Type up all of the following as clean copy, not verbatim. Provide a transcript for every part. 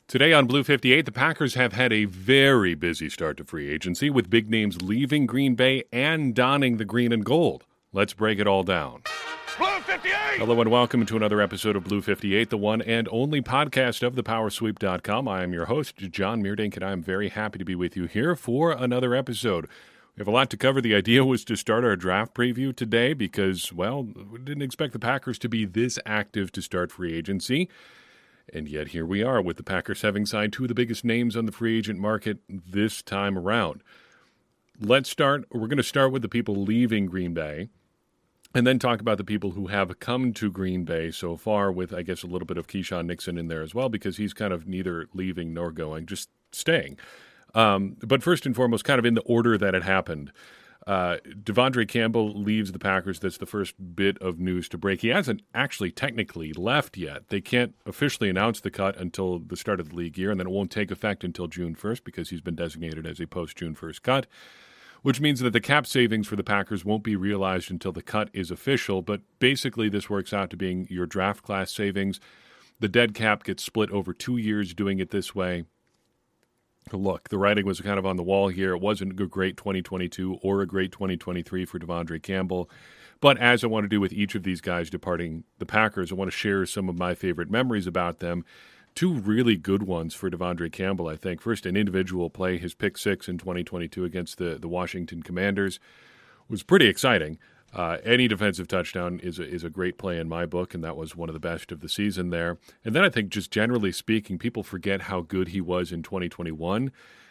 Today on Blue 58, the Packers have had a very busy start to free agency with big names leaving Green Bay and donning the green and gold. Let's break it all down. Blue 58! Hello and welcome to another episode of Blue 58, the one and only podcast of thepowersweep.com. I am your host, John Meerdink, and I am very happy to be with you here for another episode. We have a lot to cover. The idea was to start our draft preview today because, well, we didn't expect the Packers to be this active to start free agency. And yet here we are with the Packers having signed two of the biggest names on the free agent market this time around. We're going to start with the people leaving Green Bay and then talk about the people who have come to Green Bay so far with, I guess, a little bit of Keyshawn Nixon in there as well because he's kind of neither leaving nor going, just staying. But first and foremost, kind of in the order that it happened, De'Vondre Campbell leaves the Packers. That's the first bit of news to break. He hasn't actually technically left yet. They can't officially announce the cut until the start of the league year, and then it won't take effect until June 1st because he's been designated as a post-June 1st cut, which means that the cap savings for the Packers won't be realized until the cut is official. But basically this works out to being your draft class savings. The dead cap gets split over 2 years doing it this way. Look, the writing was kind of on the wall here. It wasn't a great 2022 or a great 2023 for De'Vondre Campbell. But as I want to do with each of these guys departing the Packers, I want to share some of my favorite memories about them. Two really good ones for De'Vondre Campbell, I think. First, an individual play, his pick six in 2022 against the Washington Commanders was pretty exciting. Any defensive touchdown is a great play in my book, and that was one of the best of the season there. And then I think just generally speaking, people forget how good he was in 2021.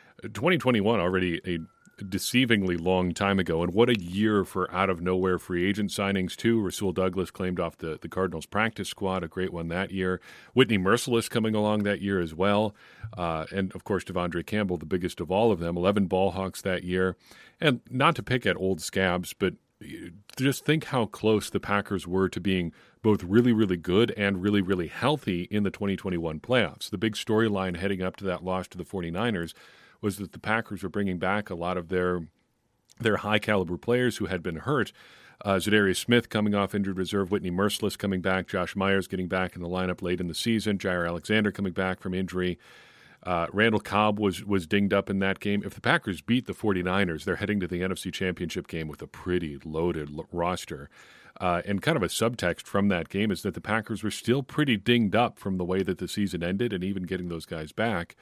2021 already a deceivingly long time ago, and what a year for out-of-nowhere free agent signings, too. Rasul Douglas claimed off the Cardinals practice squad, a great one that year. Whitney Mercilus coming along that year as well. And, of course, De'Vondre Campbell, the biggest of all of them, 11 ball hawks that year. And not to pick at old scabs, but just think how close the Packers were to being both really, really good and really, really healthy in the 2021 playoffs. The big storyline heading up to that loss to the 49ers was that the Packers were bringing back a lot of their high-caliber players who had been hurt. Zadarius Smith coming off injured reserve, Whitney Mercilus coming back, Josh Myers getting back in the lineup late in the season, Jaire Alexander coming back from injury. Randall Cobb was dinged up in that game. If the Packers beat the 49ers, they're heading to the NFC Championship game with a pretty loaded roster. And kind of a subtext from that game is that the Packers were still pretty dinged up from the way that the season ended, and even getting those guys back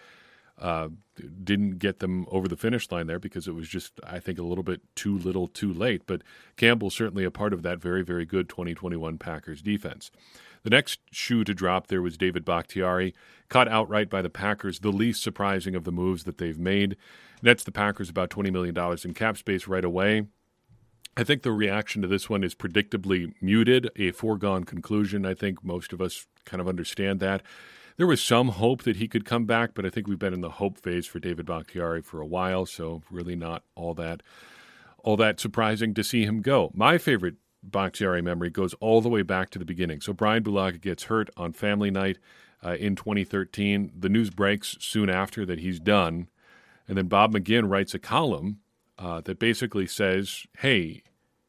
didn't get them over the finish line there because it was just, I think, a little bit too little too late. But Campbell's certainly a part of that very, very good 2021 Packers defense. The next shoe to drop there was David Bakhtiari, caught outright by the Packers, the least surprising of the moves that they've made. Nets the Packers about $20 million in cap space right away. I think the reaction to this one is predictably muted, a foregone conclusion. I think most of us kind of understand that. There was some hope that he could come back, but I think we've been in the hope phase for David Bakhtiari for a while, so really not all that surprising to see him go. My favorite Bakhtiari memory goes all the way back to the beginning. So Brian Bulaga gets hurt on family night in 2013. The news breaks soon after that he's done. And then Bob McGinn writes a column that basically says, hey,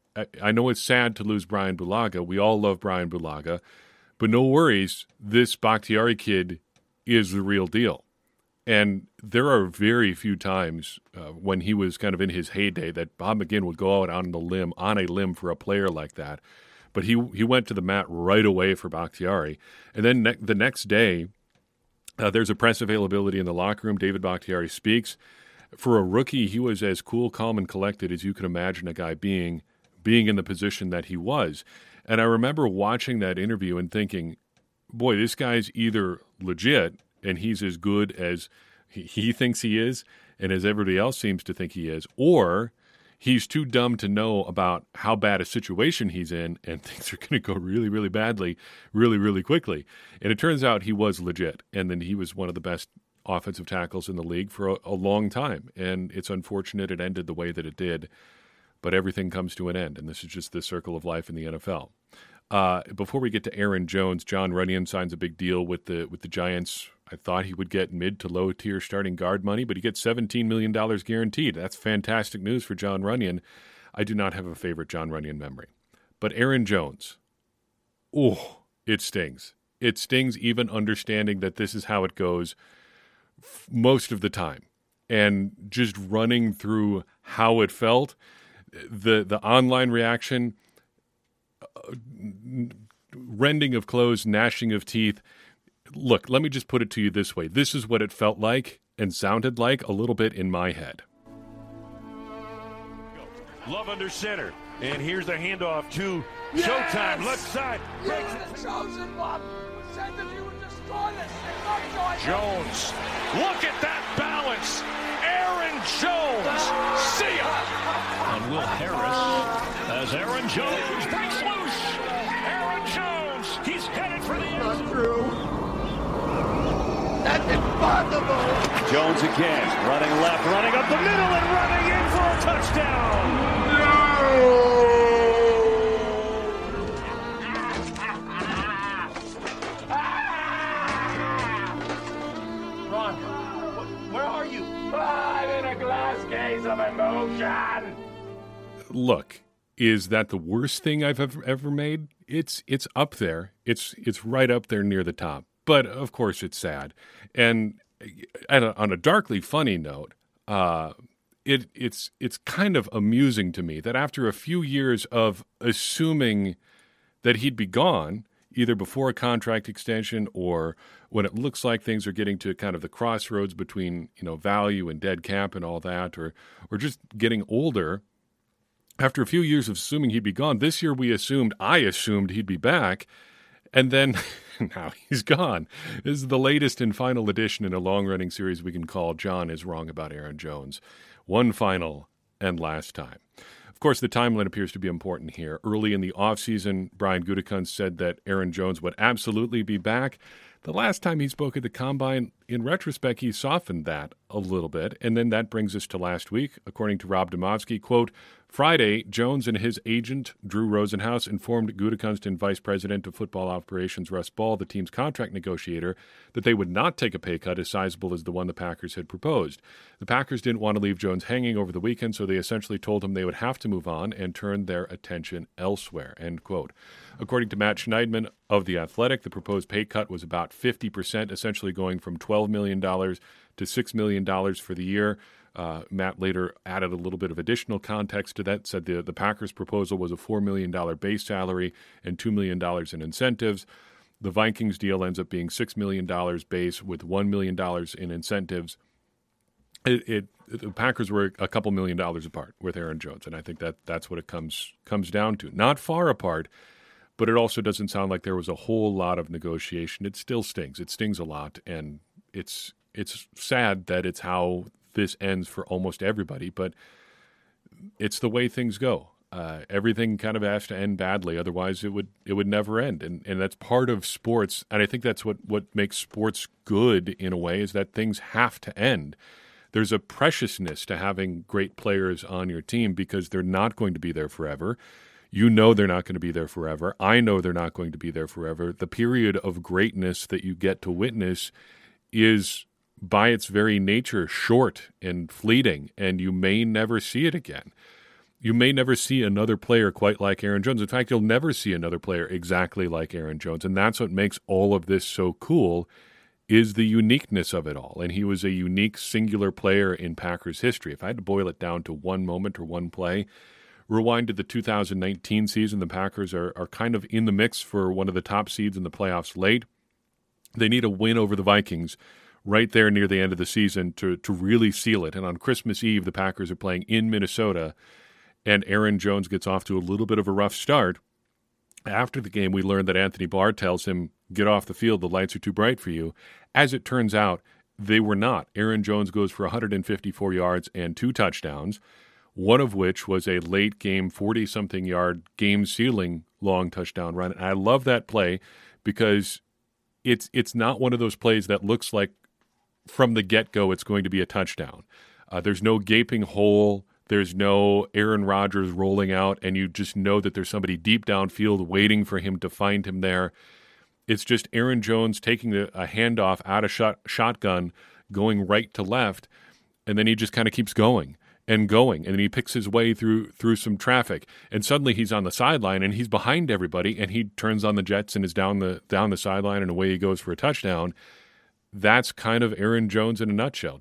I know it's sad to lose Brian Bulaga. We all love Brian Bulaga. But no worries, this Bakhtiari kid is the real deal. And there are very few times when he was kind of in his heyday that Bob McGinn would go out on a limb for a player like that. But he went to the mat right away for Bakhtiari. And then the next day, there's a press availability in the locker room. David Bakhtiari speaks. For a rookie, he was as cool, calm, and collected as you can imagine a guy being in the position that he was. And I remember watching that interview and thinking, boy, this guy's either legit and he's as good as he thinks he is and as everybody else seems to think he is, or he's too dumb to know about how bad a situation he's in and things are going to go really, really badly, really, really quickly. And it turns out he was legit, and then he was one of the best offensive tackles in the league for a long time. And it's unfortunate it ended the way that it did, but everything comes to an end, and this is just the circle of life in the NFL. Before we get to Aaron Jones, Jon Runyan signs a big deal with the Giants. I thought he would get mid to low tier starting guard money, but he gets $17 million guaranteed. That's fantastic news for Jon Runyan. I do not have a favorite Jon Runyan memory. But Aaron Jones, it stings. It stings even understanding that this is how it goes most of the time. And just running through how it felt, the online reaction, rending of clothes, gnashing of teeth. Look, let me just put it to you this way. This is what it felt like and sounded like a little bit in my head. Love under center. And here's the handoff to Showtime. Left side. You're the chosen one. Said that you would destroy this thing. Jones. Look at that balance. Aaron Jones. See ya. And Will Harris as Aaron Jones breaks loose. Aaron Jones. He's headed for the end. Not true. That's impossible. Jones again. Running left, running up the middle, and running in for a touchdown. Ron, where are you? I'm in a glass case of emotion. Look, is that the worst thing I've ever made? It's up there. It's right up there near the top. But of course, it's sad. And on a darkly funny note, it's kind of amusing to me that after a few years of assuming that he'd be gone, either before a contract extension or when it looks like things are getting to kind of the crossroads between, value and dead cap and all that, or just getting older, after a few years of assuming he'd be gone, this year I assumed he'd be back, and then now he's gone. This is the latest and final edition in a long-running series we can call John is Wrong About Aaron Jones. One final and last time. Of course, the timeline appears to be important here. Early in the offseason, Brian Gutekunst said that Aaron Jones would absolutely be back. The last time he spoke at the Combine, in retrospect, he softened that a little bit. And then that brings us to last week. According to Rob Demovsky, quote, Friday, Jones and his agent, Drew Rosenhaus, informed Gutekunst and Vice President of Football Operations Russ Ball, the team's contract negotiator, that they would not take a pay cut as sizable as the one the Packers had proposed. The Packers didn't want to leave Jones hanging over the weekend, so they essentially told him they would have to move on and turn their attention elsewhere, end quote. According to Matt Schneidman of The Athletic, the proposed pay cut was about 50%, essentially going from $12 million to $6 million for the year. Matt later added a little bit of additional context to that, said the Packers' proposal was a $4 million base salary and $2 million in incentives. The Vikings deal ends up being $6 million base with $1 million in incentives. The Packers were a couple $1 million apart with Aaron Jones, and I think that's what it comes down to. Not far apart, but it also doesn't sound like there was a whole lot of negotiation. It still stings. It stings a lot, and it's sad that it's how this ends for almost everybody, but it's the way things go. Everything kind of has to end badly, otherwise it would never end, and that's part of sports. And I think that's what makes sports good in a way, is that things have to end. There's a preciousness to having great players on your team because they're not going to be there forever. You know they're not going to be there forever. I know they're not going to be there forever. The period of greatness that you get to witness is, by its very nature, short and fleeting, and you may never see it again. You may never see another player quite like Aaron Jones. In fact, you'll never see another player exactly like Aaron Jones, and that's what makes all of this so cool, is the uniqueness of it all. And he was a unique, singular player in Packers history. If I had to boil it down to one moment or one play, rewind to the 2019 season, the Packers are kind of in the mix for one of the top seeds in the playoffs late. They need a win over the Vikings right there near the end of the season to really seal it. And on Christmas Eve, the Packers are playing in Minnesota, and Aaron Jones gets off to a little bit of a rough start. After the game, we learned that Anthony Barr tells him, get off the field, the lights are too bright for you. As it turns out, they were not. Aaron Jones goes for 154 yards and 2 touchdowns, one of which was a late game 40-something yard game-sealing long touchdown run. And I love that play because it's not one of those plays that looks like from the get-go it's going to be a touchdown. There's no gaping hole. There's no Aaron Rodgers rolling out, and you just know that there's somebody deep downfield waiting for him to find him there. It's just Aaron Jones taking a handoff out of shotgun, going right to left, and then he just kind of keeps going, and then he picks his way through some traffic, and suddenly he's on the sideline, and he's behind everybody, and he turns on the jets and is down the sideline, and away he goes for a touchdown. that's kind of Aaron Jones in a nutshell.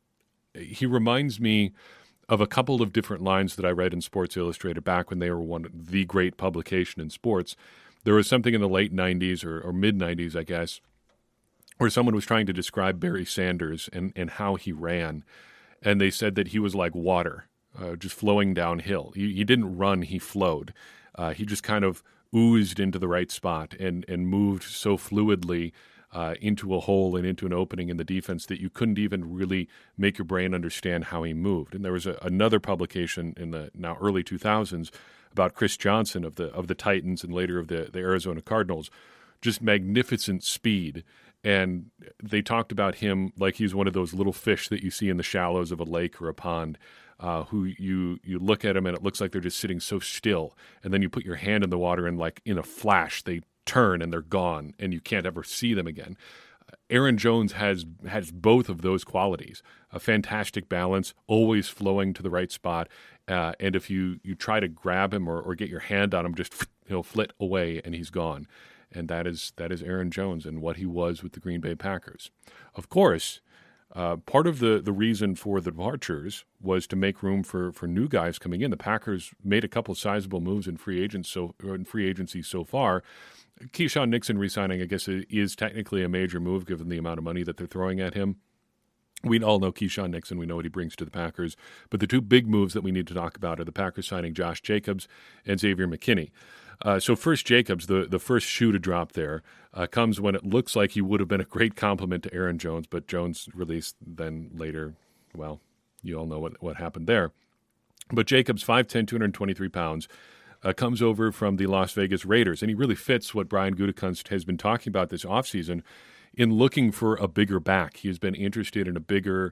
He reminds me of a couple of different lines that I read in Sports Illustrated back when they were the great publication in sports. There was something in the late 90s or mid-90s, I guess, where someone was trying to describe Barry Sanders and how he ran. And they said that he was like water, just flowing downhill. He didn't run, he flowed. He just kind of oozed into the right spot and moved so fluidly into a hole and into an opening in the defense that you couldn't even really make your brain understand how he moved. And there was another publication in the now early 2000s about Chris Johnson of the Titans and later of the Arizona Cardinals, just magnificent speed. And they talked about him like he's one of those little fish that you see in the shallows of a lake or a pond, who you look at them and it looks like they're just sitting so still. And then you put your hand in the water and like in a flash, they turn and they're gone and you can't ever see them again. Aaron Jones has both of those qualities, a fantastic balance, always flowing to the right spot. And if you try to grab him or get your hand on him, just he'll flit away and he's gone. And that is Aaron Jones and what he was with the Green Bay Packers. Of course, part of the reason for the departures was to make room for new guys coming in. The Packers made a couple sizable moves in free agency so far. Keyshawn Nixon re-signing, I guess, is technically a major move given the amount of money that they're throwing at him. We all know Keyshawn Nixon. We know what he brings to the Packers. But the two big moves that we need to talk about are the Packers signing Josh Jacobs and Xavier McKinney. So first, Jacobs, the first shoe to drop there, comes when it looks like he would have been a great compliment to Aaron Jones, but Jones released then later, well, you all know what happened there. But Jacobs, 5'10", 223 pounds, comes over from the Las Vegas Raiders, and he really fits what Brian Gutekunst has been talking about this offseason in looking for a bigger back. He has been interested in a bigger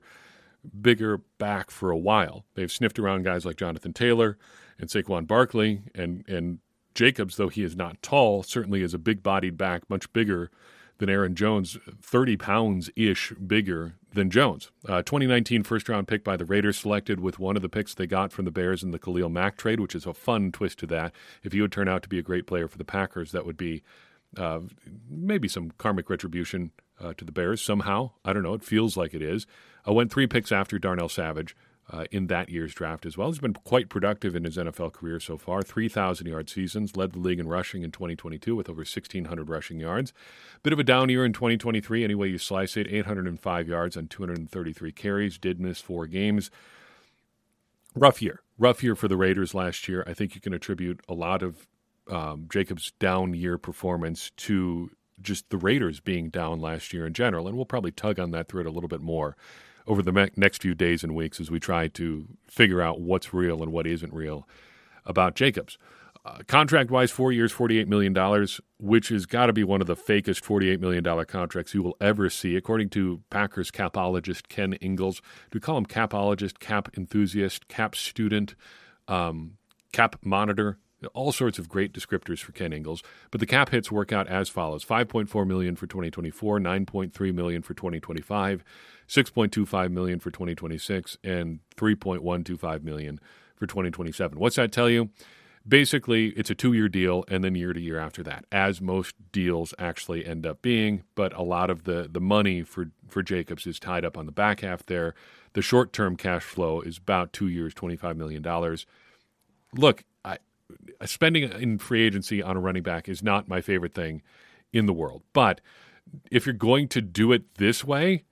back for a while. They've sniffed around guys like Jonathan Taylor and Saquon Barkley, and Jacobs, though he is not tall, certainly is a big-bodied back, much bigger than Aaron Jones, 30 pounds-ish bigger than Jones. 2019 first-round pick by the Raiders, selected with one of the picks they got from the Bears in the Khalil Mack trade, which is a fun twist to that. If he would turn out to be a great player for the Packers, that would be maybe some karmic retribution to the Bears somehow. I don't know. It feels like it is. Went 3 picks after Darnell Savage in that year's draft as well. He's been quite productive in his NFL career so far. 3,000-yard seasons, led the league in rushing in 2022 with over 1,600 rushing yards. Bit of a down year in 2023, any way you slice it. 805 yards on 233 carries, did miss 4 games. Rough year for the Raiders last year. I think you can attribute a lot of Jacobs' down year performance to just the Raiders being down last year in general, and we'll probably tug on that thread a little bit more over the next few days and weeks as we try to figure out what's real and what isn't real about Jacobs. Contract-wise, 4 years, $48 million, which has got to be one of the fakest $48 million contracts you will ever see, according to Packers capologist Ken Ingalls. Do we call him capologist, cap enthusiast, cap student, cap monitor? All sorts of great descriptors for Ken Ingalls. But the cap hits work out as follows. $5.4 million for 2024, $9.3 million for 2025, $6.25 million for 2026, and $3.125 million for 2027. What's that tell you? Basically, it's a 2-year deal and then year to year after that, as most deals actually end up being. But a lot of the money for Jacobs is tied up on the back half there. The short-term cash flow is about 2 years, $25 million. Look, spending in free agency on a running back is not my favorite thing in the world. But if you're going to do it this way,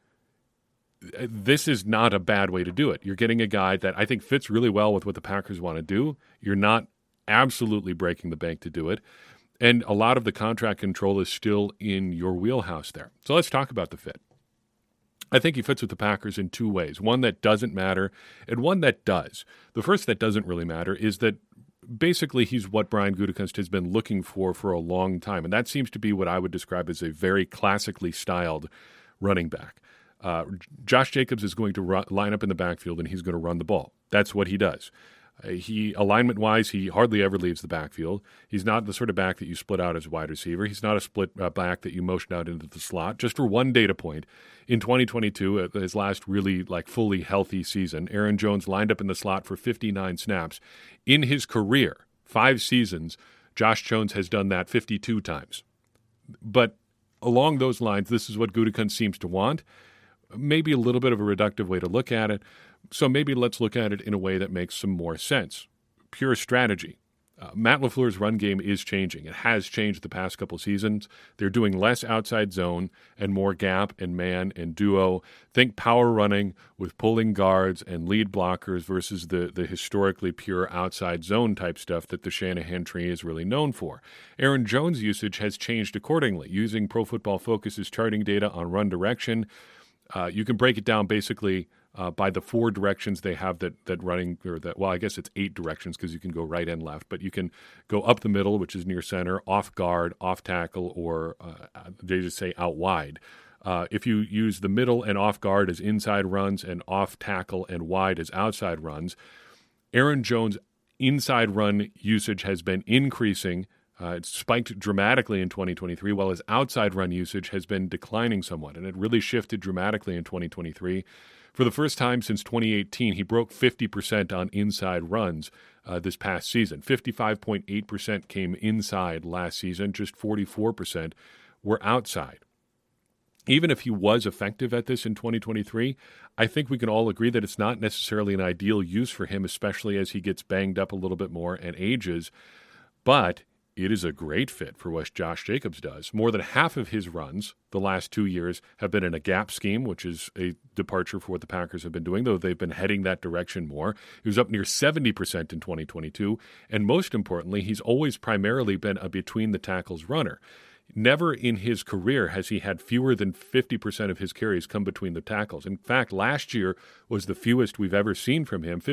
this is not a bad way to do it. You're getting a guy that I think fits really well with what the Packers want to do. You're not absolutely breaking the bank to do it. And a lot of the contract control is still in your wheelhouse there. So let's talk about the fit. I think he fits with the Packers in 2 ways. One that doesn't matter and one that does. The first that doesn't really matter is that basically he's what Brian Gutekunst has been looking for a long time, and that seems to be what I would describe as a very classically styled running back. Josh Jacobs is going to line up in the backfield, and he's going to run the ball. That's what he does. Alignment-wise, he hardly ever leaves the backfield. He's not the sort of back that you split out as a wide receiver. He's not a split back that you motion out into the slot. Just for one data point, in 2022, his last really fully healthy season, Aaron Jones lined up in the slot for 59 snaps. In his career, 5 seasons, Josh Jones has done that 52 times. But along those lines, this is what Gutekunst seems to want. Maybe a little bit of a reductive way to look at it. So maybe let's look at it in a way that makes some more sense. Pure strategy. Matt LaFleur's run game is changing. It has changed the past couple seasons. They're doing less outside zone and more gap and man and duo. Think power running with pulling guards and lead blockers versus the historically pure outside zone type stuff that the Shanahan tree is really known for. Aaron Jones' usage has changed accordingly. Using Pro Football Focus's charting data on run direction, you can break it down basically by the 4 directions they have that running, or that, well, I guess it's 8 directions because you can go right and left, but you can go up the middle, which is near center, off guard, off tackle, or they just say out wide. If you use the middle and off guard as inside runs and off tackle and wide as outside runs, Aaron Jones' inside run usage has been increasing. It spiked dramatically in 2023, while his outside run usage has been declining somewhat, and it really shifted dramatically in 2023. For the first time since 2018, he broke 50% on inside runs this past season. 55.8% came inside last season, just 44% were outside. Even if he was effective at this in 2023, I think we can all agree that it's not necessarily an ideal use for him, especially as he gets banged up a little bit more and ages. But it is a great fit for what Josh Jacobs does. More than half of his runs the last 2 years have been in a gap scheme, which is a departure for what the Packers have been doing, though they've been heading that direction more. He was up near 70% in 2022, and most importantly, he's always primarily been a between-the-tackles runner. Never in his career has he had fewer than 50% of his carries come between the tackles. In fact, last year was the fewest we've ever seen from him.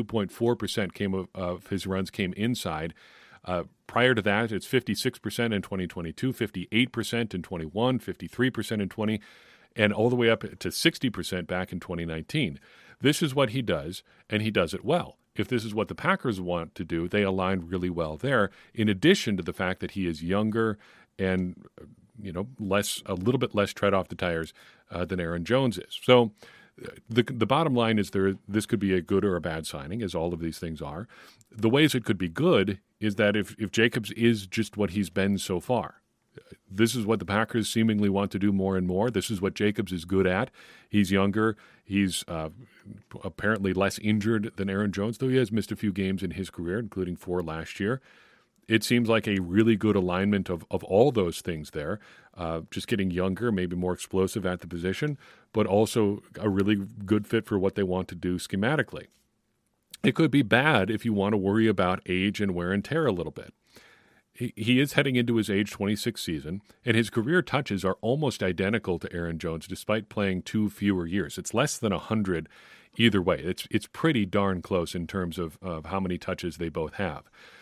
52.4% of his runs came inside. Prior to that, it's 56% in 2022, 58% in 21, 53% in 20, and all the way up to 60% back in 2019. This is what he does, and he does it well. If this is what the Packers want to do, they align really well there, in addition to the fact that he is younger and a little bit less tread off the tires than Aaron Jones is. So the bottom line is this could be a good or a bad signing, as all of these things are. The ways it could be good is that if Jacobs is just what he's been so far, this is what the Packers seemingly want to do more and more. This is what Jacobs is good at. He's younger. He's apparently less injured than Aaron Jones, though he has missed a few games in his career, including 4 last year. It seems like a really good alignment of all those things there. Just getting younger, maybe more explosive at the position, but also a really good fit for what they want to do schematically. It could be bad if you want to worry about age and wear and tear a little bit. He is heading into his age 26 season, and his career touches are almost identical to Aaron Jones, despite playing 2 fewer years. It's less than 100 either way. It's pretty darn close in terms of how many touches they both have.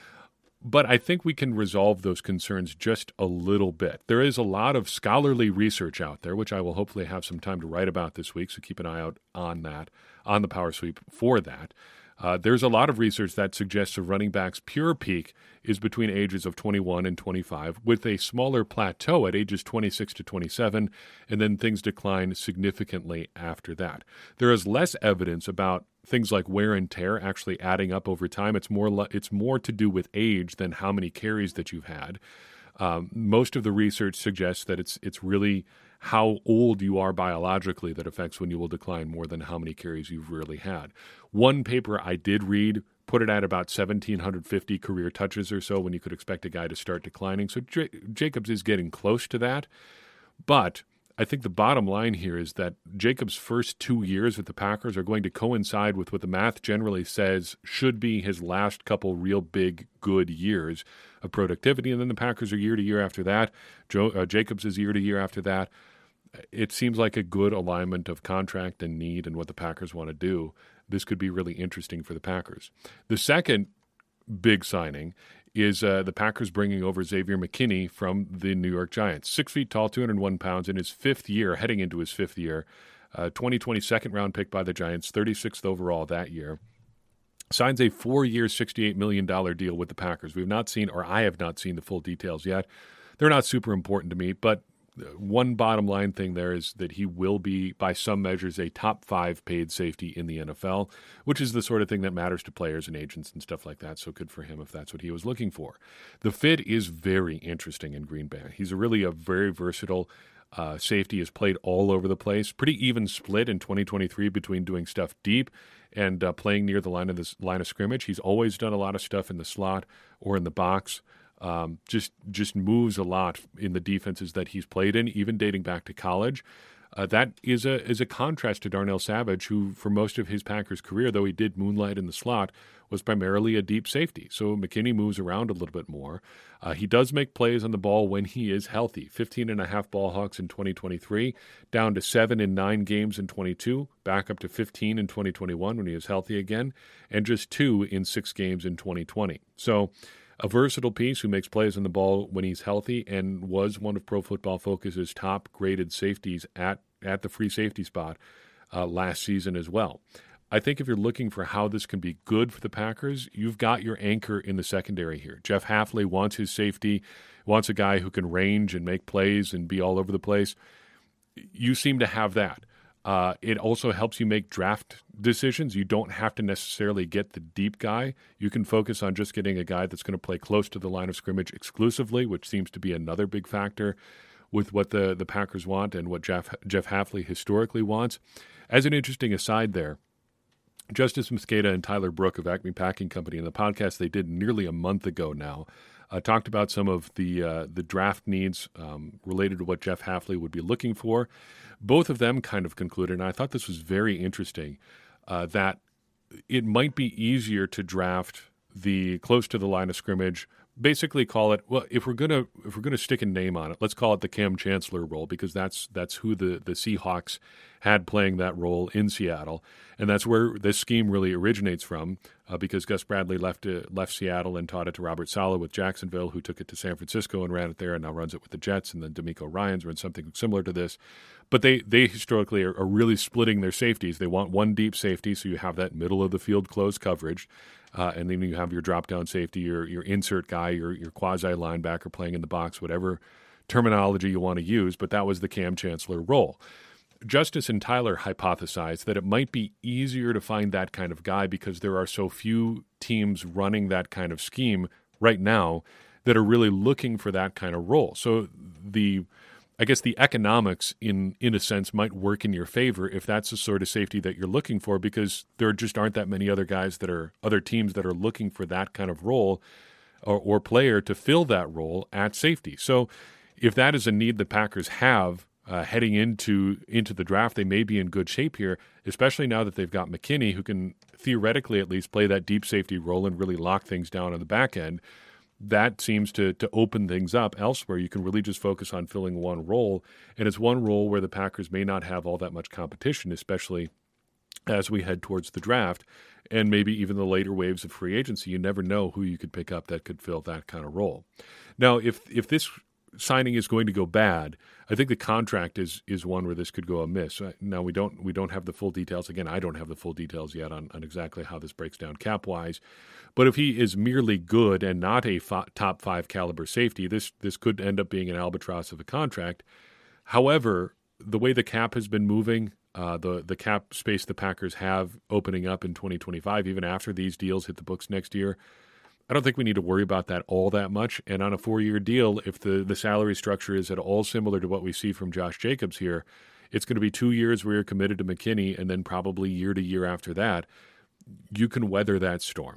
But I think we can resolve those concerns just a little bit. There is a lot of scholarly research out there, which I will hopefully have some time to write about this week, so keep an eye out on that, on the Power Sweep for that. There's a lot of research that suggests a running back's pure peak is between ages of 21 and 25, with a smaller plateau at ages 26 to 27, and then things decline significantly after that. There is less evidence about things like wear and tear actually adding up over time. It's more to do with age than how many carries that you've had. Most of the research suggests that it's really how old you are biologically that affects when you will decline more than how many carries you've really had. One paper I did read put it at about 1,750 career touches or so when you could expect a guy to start declining. So Jacobs is getting close to that. But I think the bottom line here is that Jacobs' first 2 years with the Packers are going to coincide with what the math generally says should be his last couple real big, good years of productivity. And then the Packers are year to year after that. Jacobs is year to year after that. It seems like a good alignment of contract and need and what the Packers want to do. This could be really interesting for the Packers. The second big signing is the Packers bringing over Xavier McKinney from the New York Giants. 6 feet tall, 201 pounds, in his 5th year, heading into his 5th year. 2020 second-round pick by the Giants, 36th overall that year. Signs a 4-year, $68 million deal with the Packers. I have not seen the full details yet. They're not super important to me, but one bottom line thing there is that he will be, by some measures, a top 5 paid safety in the NFL, which is the sort of thing that matters to players and agents and stuff like that. So good for him if that's what he was looking for. The fit is very interesting in Green Bay. He's a very versatile safety. Has played all over the place. Pretty even split in 2023 between doing stuff deep and playing near the line of scrimmage. He's always done a lot of stuff in the slot or in the box. Just moves a lot in the defenses that he's played in, even dating back to college. That is a contrast to Darnell Savage, who for most of his Packers career, though he did moonlight in the slot, was primarily a deep safety. So McKinney moves around a little bit more. He does make plays on the ball when he is healthy. 15.5 ball hawks in 2023, down to 7 in 9 games in 22, back up to 15 in 2021 when he is healthy again, and just 2 in 6 games in 2020. So a versatile piece who makes plays on the ball when he's healthy and was one of Pro Football Focus's top-graded safeties at the free safety spot last season as well. I think if you're looking for how this can be good for the Packers, you've got your anchor in the secondary here. Jeff Hafley wants his safety, wants a guy who can range and make plays and be all over the place. You seem to have that. It also helps you make draft decisions. You don't have to necessarily get the deep guy. You can focus on just getting a guy that's going to play close to the line of scrimmage exclusively, which seems to be another big factor with what the Packers want and what Jeff Hafley historically wants. As an interesting aside there, Justice Mosqueda and Tyler Brook of Acme Packing Company in the podcast they did nearly a month ago now talked about some of the draft needs related to what Jeff Hafley would be looking for. Both of them kind of concluded, and I thought this was very interesting, that it might be easier to draft the close to the line of scrimmage. Basically, call it, well, if we're gonna stick a name on it, let's call it the Cam Chancellor role, because that's who the Seahawks had playing that role in Seattle, and that's where this scheme really originates from. Because Gus Bradley left Seattle and taught it to Robert Saleh with Jacksonville, who took it to San Francisco and ran it there, and now runs it with the Jets, and then DeMeco Ryans run something similar to this. But they historically are really splitting their safeties. They want one deep safety, so you have that middle of the field close coverage. And then you have your drop-down safety, your insert guy, your quasi-linebacker playing in the box, whatever terminology you want to use, but that was the Cam Chancellor role. Justice and Tyler hypothesized that it might be easier to find that kind of guy because there are so few teams running that kind of scheme right now that are really looking for that kind of role. So I guess the economics in a sense might work in your favor if that's the sort of safety that you're looking for, because there just aren't that many other teams that are looking for that kind of role or player to fill that role at safety. So if that is a need the Packers have heading into the draft, they may be in good shape here, especially now that they've got McKinney, who can theoretically at least play that deep safety role and really lock things down on the back end. That seems to open things up elsewhere. You can really just focus on filling one role, and it's one role where the Packers may not have all that much competition, especially as we head towards the draft and maybe even the later waves of free agency. You never know who you could pick up that could fill that kind of role. Now, if this signing is going to go bad, I think the contract is one where this could go amiss. Now, we don't have the full details. Again, I don't have the full details yet on exactly how this breaks down cap-wise. But if he is merely good and not a top 5 caliber safety, this could end up being an albatross of a contract. However, the way the cap has been moving, the cap space the Packers have opening up in 2025, even after these deals hit the books next year, I don't think we need to worry about that all that much. And on a 4-year deal, if the salary structure is at all similar to what we see from Josh Jacobs here, it's going to be 2 years where you're committed to McKinney, and then probably year to year after that, you can weather that storm.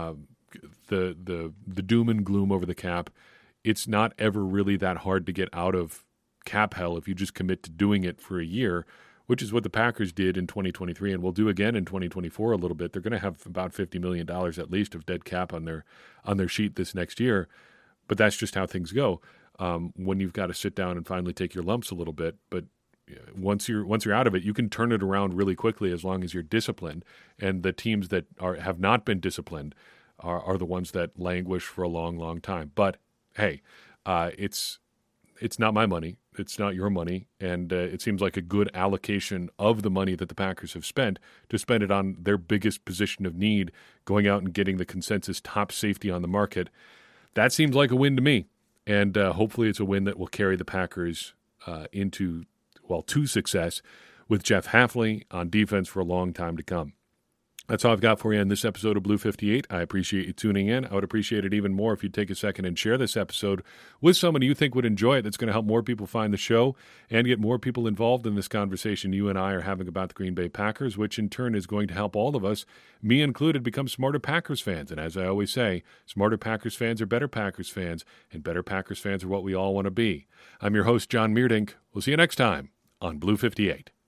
The doom and gloom over the cap, it's not ever really that hard to get out of cap hell if you just commit to doing it for a year, which is what the Packers did in 2023 and will do again in 2024 a little bit. They're going to have about $50 million at least of dead cap on their sheet this next year, but that's just how things go when you've got to sit down and finally take your lumps a little bit. But once you're out of it, you can turn it around really quickly as long as you're disciplined. And the teams that have not been disciplined are the ones that languish for a long, long time. But hey, it's not my money. It's not your money. And it seems like a good allocation of the money that the Packers have spent to spend it on their biggest position of need, going out and getting the consensus top safety on the market. That seems like a win to me. And hopefully it's a win that will carry the Packers to success with Jeff Hafley on defense for a long time to come. That's all I've got for you in this episode of Blue 58. I appreciate you tuning in. I would appreciate it even more if you'd take a second and share this episode with someone you think would enjoy it. That's going to help more people find the show and get more people involved in this conversation you and I are having about the Green Bay Packers, which in turn is going to help all of us, me included, become smarter Packers fans. And as I always say, smarter Packers fans are better Packers fans, and better Packers fans are what we all want to be. I'm your host, John Meerdink. We'll see you next time on Blue 58.